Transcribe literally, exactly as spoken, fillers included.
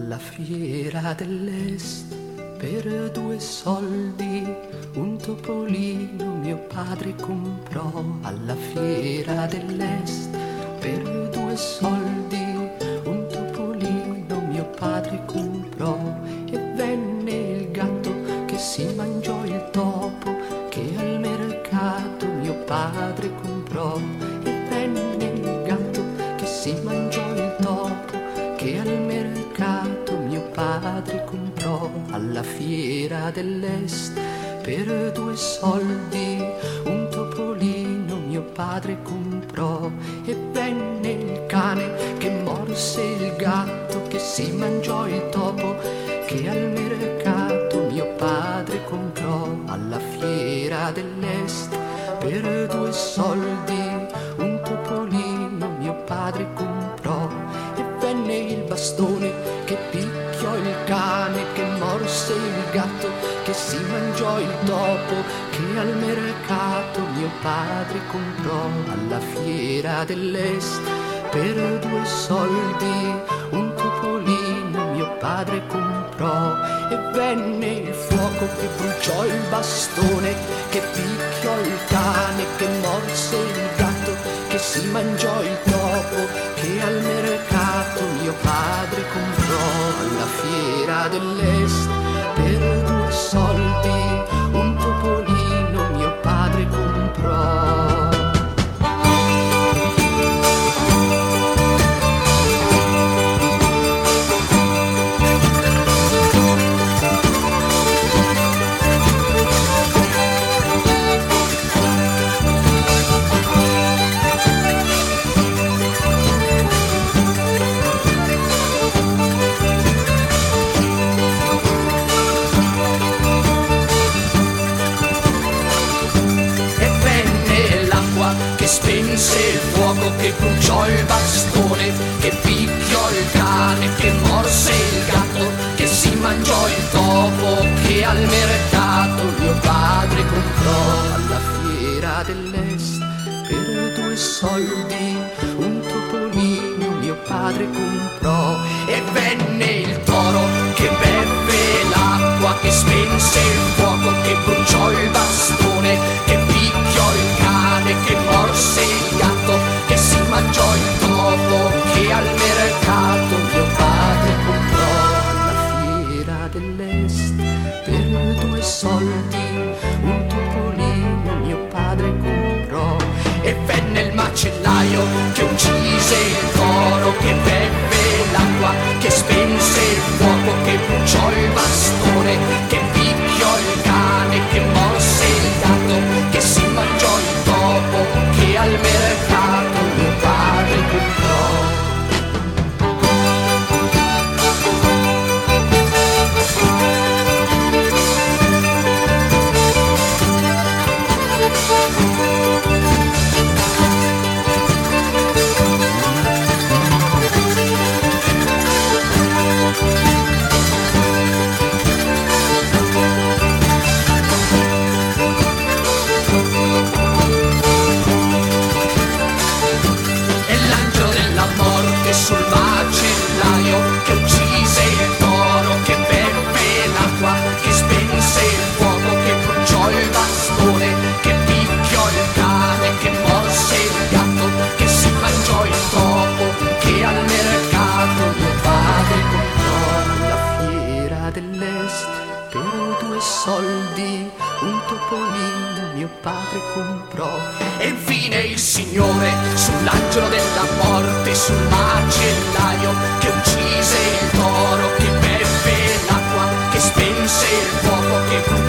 alla fiera dell'est per due soldi un topolino mio padre comprò. Alla fiera dell'est per due soldi un topolino mio padre comprò. E venne il gatto che si mangiò il topo che al mercato mio padre comprò. E venne il gatto che si mangiò il topo che al mercato mio padre comprò. Alla fiera dell'est per due soldi un topolino mio padre comprò. E venne il cane che morse il gatto che si mangiò il topo che al mercato mio padre comprò. Alla fiera dell'est per due soldi un topolino mio padre comprò. E venne il bastone che picchiò il cane che morse il gatto che si mangiò il topo che al mercato mio padre comprò. Alla fiera dell'est per due soldi un topolino mio padre comprò. E venne il fuoco che bruciò il bastone che picchiò il cane che morse il gatto che si mangiò il topo che al mercato mio padre comprò. Alla fiera dell'est per due soldi un topolino mio padre comprò. Spense il fuoco che bruciò il bastone che picchiò il cane che morse il gatto che si mangiò il topo che al mercato mio padre comprò. Alla fiera dell'est per due soldi un topolino mio padre comprò. E venne il toro che beve l'acqua che spense il fuoco che bruciò il bastone che picchiò il cane che morse il gatto che si mangiò il topo che al mercato mio padre comprò. Alla fiera dell'est per due soldi un topolino mio padre comprò. E venne il macellaio che uccise il toro che beve l'acqua che spense il fuoco che bruciò il bastone che picchiò il cane che morse il gatto che si mangiò il topo che al mercato mio padre comprò. Sul macellaio che uccise il toro che beve l'acqua che spense il fuoco che bruciò il bastone che picchiò il cane che morse il gatto che si mangiò il topo che al mercato mio padre comprò. Alla fiera dell'est per due soldi un topolino mio padre comprò. E infine il Signore sull'angelo della morte sul macellaio che uccise il toro che beve l'acqua che spense il fuoco che bruciò